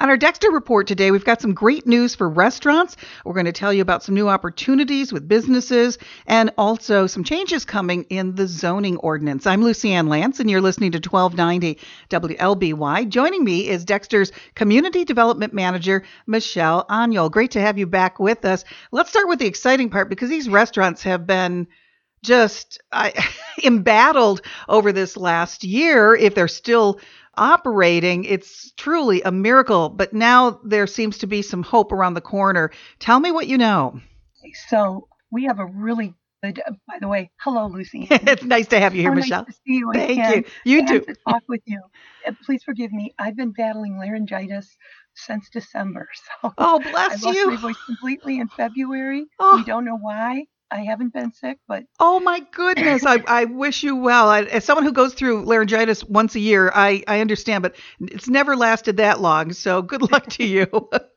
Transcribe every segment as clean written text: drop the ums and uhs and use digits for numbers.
On our Dexter Report today, we've got some great news for restaurants. We're going to tell you about some new opportunities with businesses and also some changes coming in the zoning ordinance. I'm Lucianne Lance, and you're listening to 1290 WLBY. Joining me is Dexter's Community Development Manager, Michelle Aniol. Great to have you back with us. Let's start with the exciting part because these restaurants have been just embattled over this last year. If they're still operating, it's truly a miracle. But now there seems to be some hope around the corner. Tell me what you know. So we have a really good, by the way, hello, Lucy. It's nice to have you here, Michelle. Nice to see you Thank again. you. You and too. To talk with you. Please forgive me. I've been battling laryngitis since December. So Oh, bless I lost you. my voice completely in February. Oh. We don't know why. I haven't been sick, but oh my goodness, I wish you well. As someone who goes through laryngitis once a year, I understand, but it's never lasted that long. So good luck to you.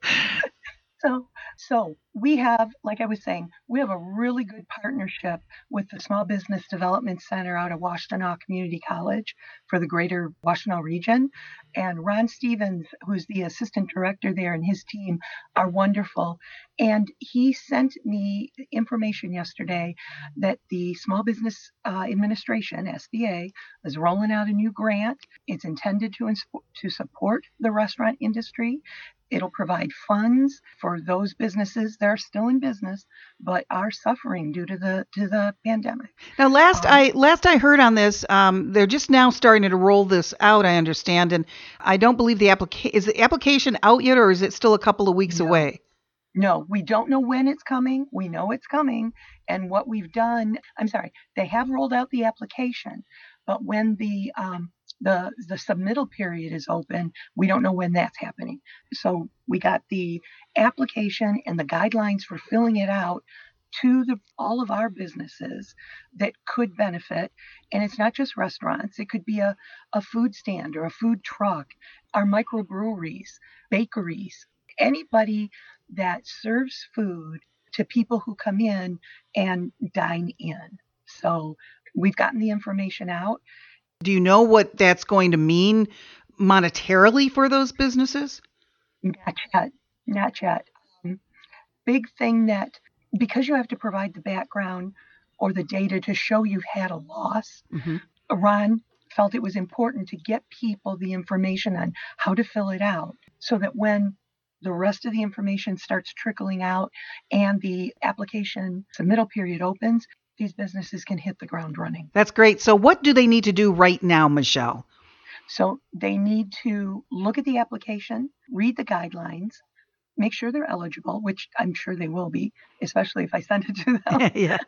So we have, like I was saying, we have a really good partnership with the Small Business Development Center out of Washtenaw Community College for the greater Washtenaw region. And Ron Stevens, who's the assistant director there, and his team are wonderful. And he sent me information yesterday that the Small Business Administration, SBA, is rolling out a new grant. It's intended to support the restaurant industry. It'll provide funds for those businesses that are still in business but are suffering due to the pandemic. Now, last I heard on this, they're just now starting to roll this out. I understand, and I don't believe the application out yet, or is it still a couple of weeks away? No, we don't know when it's coming. We know it's coming, and what we've done. They have rolled out the application, but when the submittal period is open, we don't know when that's happening. So we got the application and the guidelines for filling it out to all of our businesses that could benefit. And it's not just restaurants. It could be a food stand or a food truck, our microbreweries, bakeries, anybody that serves food to people who come in and dine in. So we've gotten the information out. Do you know what that's going to mean monetarily for those businesses? Not yet. Big thing that, because you have to provide the background or the data to show you've had a loss, Ron felt it was important to get people the information on how to fill it out so that when the rest of the information starts trickling out and the application submittal period opens, these businesses can hit the ground running. That's great. So what do they need to do right now, Michelle? So they need to look at the application, read the guidelines, make sure they're eligible, which I'm sure they will be, especially if I send it to them. Yeah.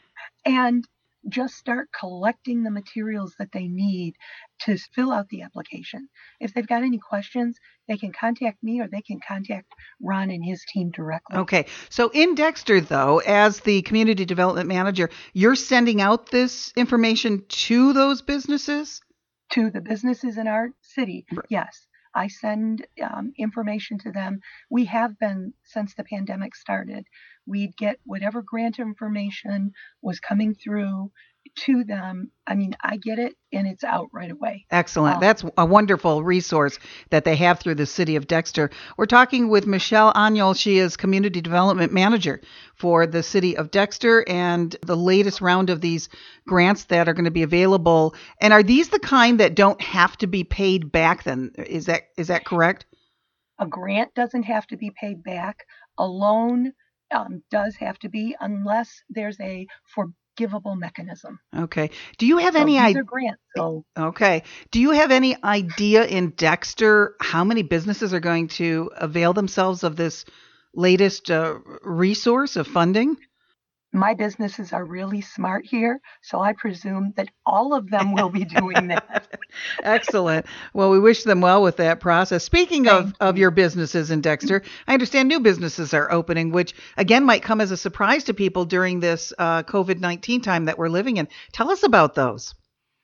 And just start collecting the materials that they need to fill out the application. If they've got any questions, they can contact me or they can contact Ron and his team directly. Okay. So in Dexter, though, as the community development manager, you're sending out this information to those businesses? To the businesses in our city, yes. I send information to them. We have been, since the pandemic started, we'd get whatever grant information was coming through to them. I mean, I get it and it's out right away. Excellent. That's a wonderful resource that they have through the city of Dexter. We're talking with Michelle Aniol. She is Community Development Manager for the city of Dexter and the latest round of these grants that are going to be available. And are these the kind that don't have to be paid back then? Is that correct? A grant doesn't have to be paid back. A loan does have to be, unless there's a forgivable mechanism. Okay. Do you have any idea? Grants. Okay. Do you have any idea in Dexter how many businesses are going to avail themselves of this latest resource of funding? My businesses are really smart here, so I presume that all of them will be doing that. Excellent. Well, we wish them well with that process. Speaking of your businesses in Dexter, I understand new businesses are opening, which again might come as a surprise to people during this COVID-19 time that we're living in. Tell us about those.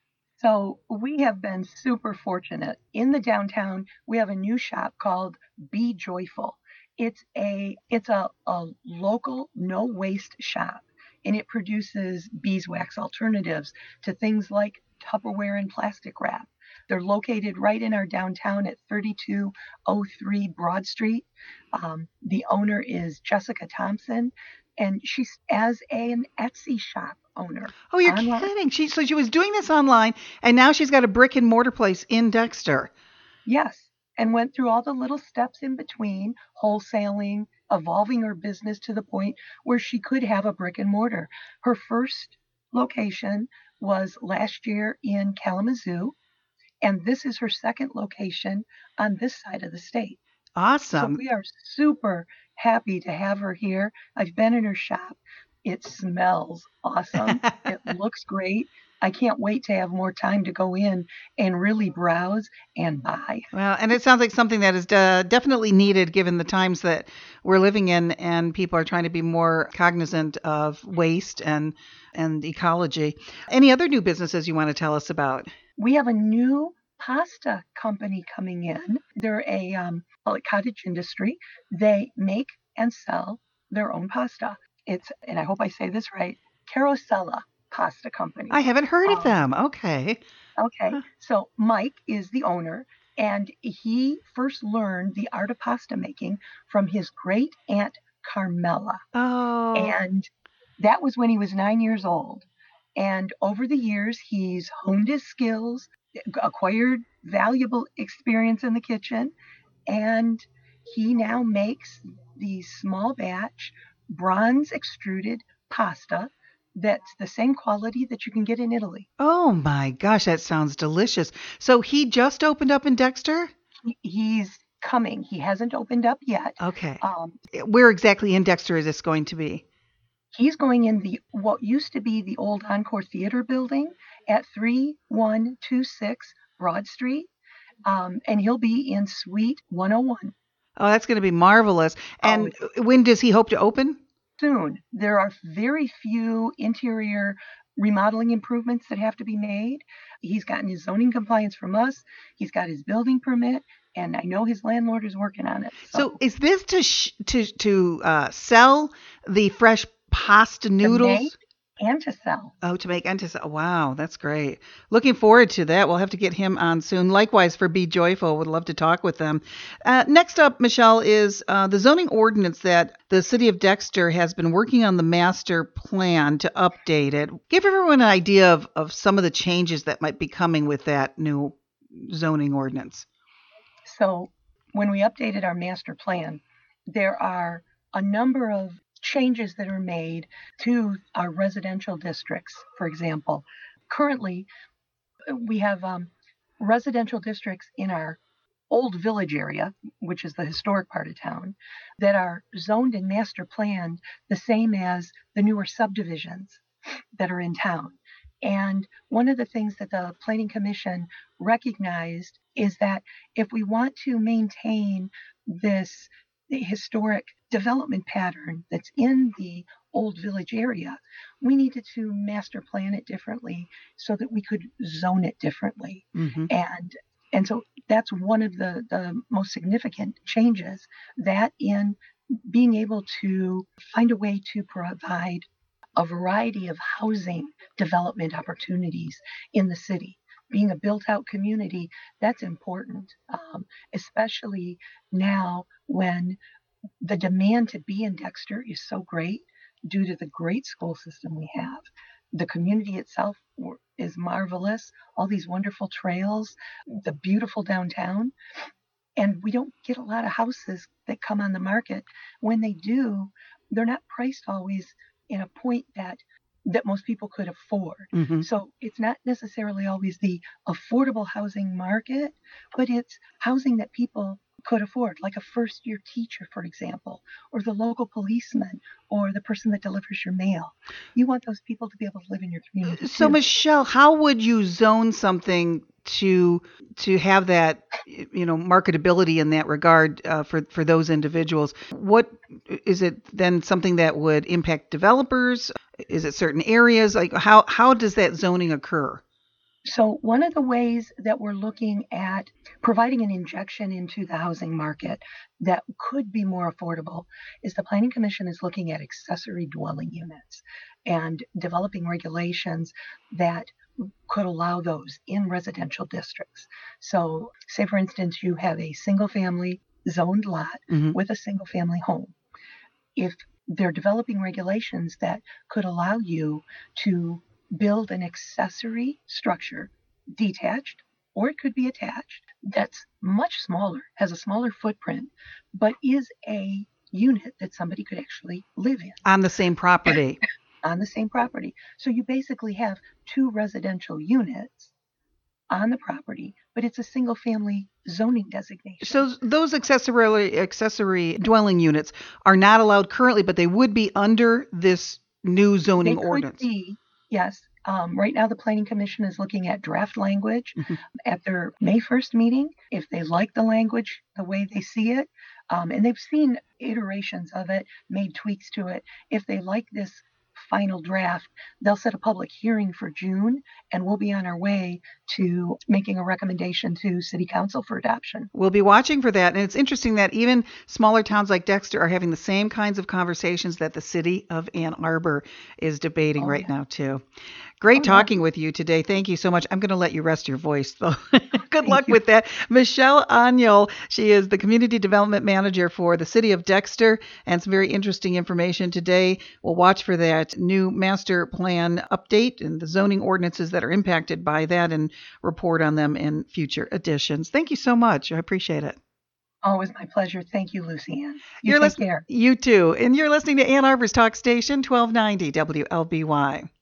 So we have been super fortunate. In the downtown, we have a new shop called Be Joyful. It's a local no waste shop, and it produces beeswax alternatives to things like Tupperware and plastic wrap. They're located right in our downtown at 3203 Broad Street. The owner is Jessica Thompson, and she's as an Etsy shop owner Oh, you're online. kidding. She was doing this online, and now she's got a brick and mortar place in Dexter. Yes, and went through all the little steps in between, wholesaling, evolving her business to the point where she could have a brick and mortar. Her first location was last year in Kalamazoo, and this is her second location on this side of the state. So Awesome. we are super happy to have her here. I've been in her shop. It smells awesome. It looks great. I can't wait to have more time to go in and really browse and buy. Well, and it sounds like something that is definitely needed given the times that we're living in, and people are trying to be more cognizant of waste and ecology. Any other new businesses you want to tell us about? We have a new pasta company coming in. They're a cottage industry. They make and sell their own pasta. It's, and I hope I say this right, Carosella Pasta Company. I haven't heard of Um, them. Okay. Okay, Huh. so Mike is the owner, and he first learned the art of pasta making from his great aunt Carmela. Oh, And that was when he was 9 years old. And over the years, he's honed his skills, acquired valuable experience in the kitchen, and he now makes the small batch bronze extruded pasta that's the same quality that you can get in Italy. oh my gosh, that sounds delicious. So he just opened up in Dexter? He's coming. He hasn't opened up yet. Okay. Um, Where exactly in Dexter is this going to be? he's going in the what used to be the old Encore Theater building at 3126 Broad Street, and he'll be in Suite 101 Oh, that's going to be marvelous. Oh, And when does he hope to open? soon. There are very few interior remodeling improvements that have to be made. He's gotten his zoning compliance from us. He's got his building permit, and I know his landlord is working on it. So is this to sell the fresh pasta to make noodles? and to sell. Oh, to make and to sell. Wow, that's great. Looking forward to that. We'll have to get him on soon. Likewise for Be Joyful. Would love to talk with them. Next up, Michelle, is the zoning ordinance that the city of Dexter has been working on the master plan to update it. Give everyone an idea of some of the changes that might be coming with that new zoning ordinance. So when we updated our master plan, there are a number of changes that are made to our residential districts. For example, currently we have residential districts in our old village area, which is the historic part of town, that are zoned and master planned the same as the newer subdivisions that are in town. And one of the things that the Planning Commission recognized is that if we want to maintain this historic development pattern that's in the old village area, we needed to master plan it differently so that we could zone it differently. Mm-hmm. And so that's one of the most significant changes, that in being able to find a way to provide a variety of housing development opportunities in the city. Being a built out community, that's important, especially now when the demand to be in Dexter is so great due to the great school system we have. The community itself is marvelous, all these wonderful trails, the beautiful downtown. And we don't get a lot of houses that come on the market. When they do, they're not priced always in a point that most people could afford. Mm-hmm. So it's not necessarily always the affordable housing market, but it's housing that people could afford, like a first year teacher, for example, or the local policeman, or the person that delivers your mail. You want those people to be able to live in your community. So, too. Michelle, how would you zone something to have that marketability in that regard for those individuals? What is it then? Something that would impact developers? Is it certain areas? Like how does that zoning occur? So one of the ways that we're looking at providing an injection into the housing market that could be more affordable is the Planning Commission is looking at accessory dwelling units and developing regulations that could allow those in residential districts. So, say for instance, you have a single family zoned lot Hmm. with a single family home. If they're developing regulations that could allow you to build an accessory structure, detached, or it could be attached, that's much smaller, has a smaller footprint, but is a unit that somebody could actually live in On the same property. on the same property. So you basically have two residential units on the property, but it's a single family zoning designation. So those accessory dwelling units are not allowed currently, but they would be under this new They zoning could ordinance. be, yes. Right now, the Planning Commission is looking at draft language Mhm. at their May 1st meeting. If they like the language the way they see it, and they've seen iterations of it, made tweaks to it, if they like this final draft, they'll set a public hearing for June, and we'll be on our way to making a recommendation to City Council for adoption. We'll be watching for that. And it's interesting that even smaller towns like Dexter are having the same kinds of conversations that the city of Ann Arbor is debating Oh, right yeah. now, too. Great Oh, yeah. talking with you today. Thank you so much. I'm going to let you rest your voice, though. Good Thank luck you. with that. Michelle Aniol, she is the Community Development Manager for the City of Dexter, and some very interesting information today. We'll watch for that new master plan update and the zoning ordinances that are impacted by that and report on them in future editions. Thank you so much. I appreciate it. Always my pleasure. Thank you, Lucy Ann. You You're take listening, care. you too. And you're listening to Ann Arbor's Talk Station, 1290 WLBY.